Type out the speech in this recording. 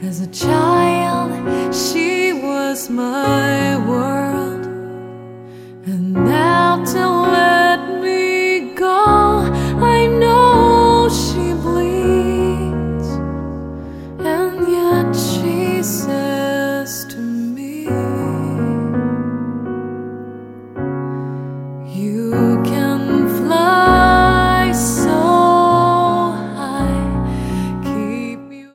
As a child, she was my world, and now to let me go, I know she bleeds, and yet she says to me, you